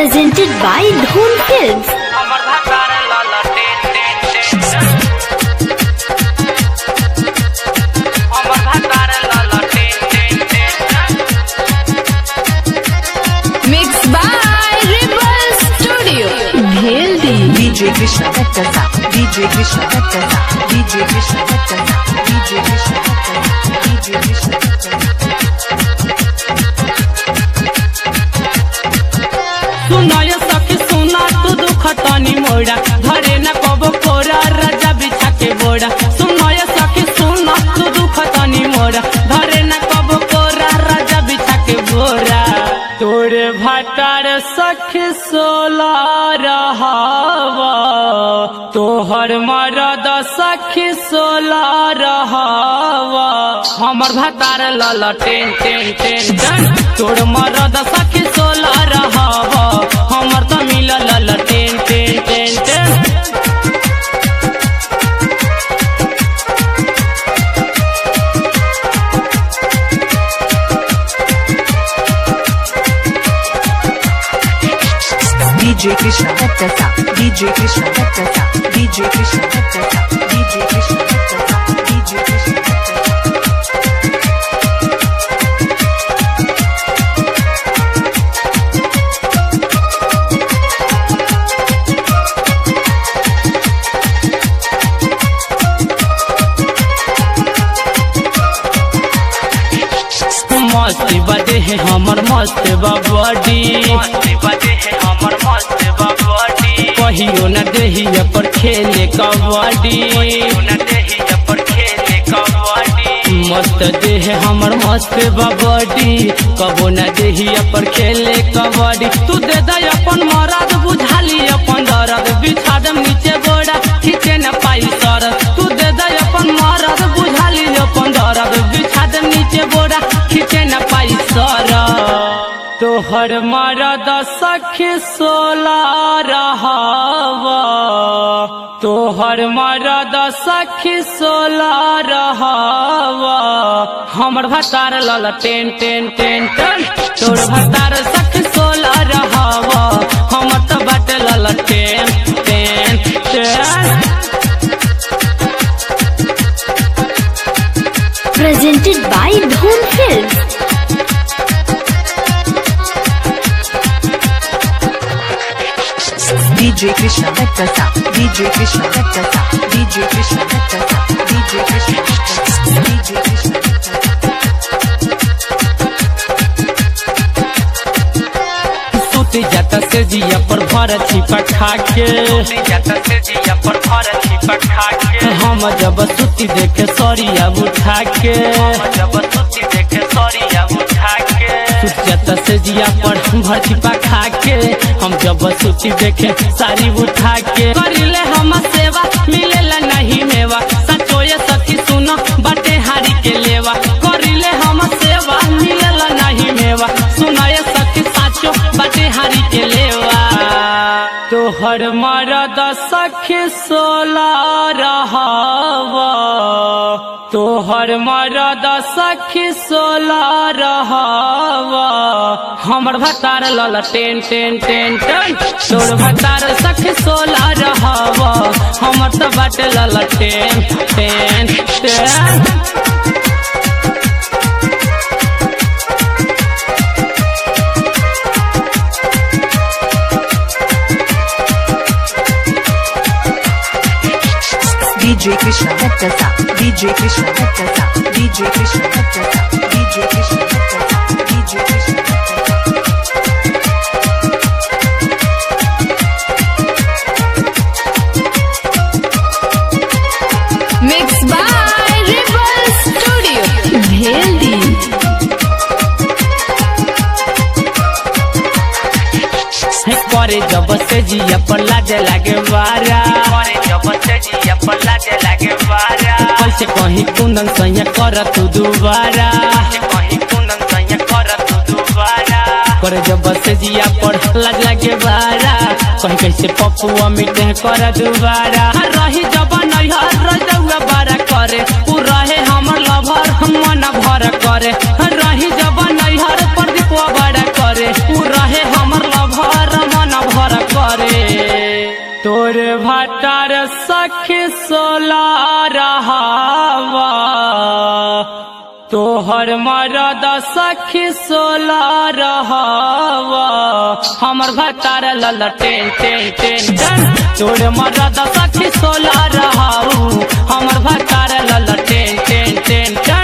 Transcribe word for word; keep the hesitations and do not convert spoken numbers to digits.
presented by Dhoon Films. Mixed by Ripple Studio. Bheldi. D J Krishna Dattasa, D J Krishna Dattasa, D J Krishna Dattasa, D J Krishna Dattasa, D J Krishna Dattasa. सुनाया सखी सुना तू दुख तनी मोड़ा घरे न कबो कोरा राजा बिछा के बोड़ा सुनाया सखी सुना तू दुख तनी मोड़ा घरे न कबो कोरा राजा बिछा के बोरा तोरे भाटार सखी सोला रहावा तोहर मरद सखी सोला रहावा हमर भातार लल टेन टेन टेन टेन तोर मरद सखी सोला रहावा हमर त मिलल लल टेन टेन टेन टेन D J Krishna Dattasa, D J Krishna Dattasa, D J Krishna Dattasa, D J Krishna Dattasa, D J Krishna Dattasa. मस्त बजे है हमर मस्त बॉडी मस्त बजे है हमर मस्त बॉडी कहियो न देही पर खेले कबड्डी न देही पर खेले कबड्डी मस्त देह हमर मस्त बॉडी कबो न देही पर खेले कबड्डी तू दे दे अपन मरद बुझाली अपन दर्द बिछा दम नीचे गोड़ा खींचे न पाई सरद तू दे दे अपन मरद बुझाली अपन दर्द बिछा दम नीचे गोड़ा खींचे न पाई सरद तोहर मरद सखी सोला रहावा तोहर मरद सखी सोला रहावा हमर भतार लल टेन टेन टेन टेन तोर भतार सखी सोला रहावा हमर त बट लल टेन टेन टेन Presented by Dhoon Films. D J Krishna Dattasa, D J Krishna Dattasa, D J Krishna Dattasa, D J Krishna Dattasa, D J Krishna Dattasa. सुती जाता से जिया पर भर छिपा खाके जाता से जिया पर भर छिपा खाके हम जब सुती देखे सरिया उठा के जब सुती देखे सरिया उठा के सुत जाता से जिया पर भर छिपा खाके हम जब सुती देखे सारी उठा के करिले हम सेवा मिलेला नहीं मेवा सचोए सखी सुनो बटे हारी के लेवा करिले हम सेवा मिलेला नहीं मेवा सुनाए सखी साचो बटे हारी के लेवा तोहर मरद सखी सोला रहावा तोहर मरद सखी सोला रहावा हमर भतार लल टेन टेन टेन टेन तोर भतार सखी सोला रहावा हमर त बट लल टेन टेन टेन D J Krishna Dattasa, D J Krishna Dattasa, D J Krishna Dattasa, D J Krishna Dattasa, D J Krishna Dattasa. Mixed by Ripple Studio. Bheldi. करे जब से जिया पर लाजे लागे वारा करे जब से जिया पर लाजे लागे वारा कैसे कहीं कुंदन सैया कर तू दोबारा कहीं कुंदन सैया कर तू दोबारा करे जब से जिया पर लाज लागे वारा कहीं कैसे पपुआ मिटे कर दोबारा रही जब नैहर रजुआ बारा करे उ रहे हमर लभर हम मन भर करे रही जब नैहर पर दीपवा बारा करे उ रहे हमर लभर भटार सखी सोला रहावा तोहर मरद सखी सोला रहावा हमर भटार लल टेन टेन टेन टेन तोर मरद सखी सोला रहाऊ हमर भटार लल टेन टेन टेन टेन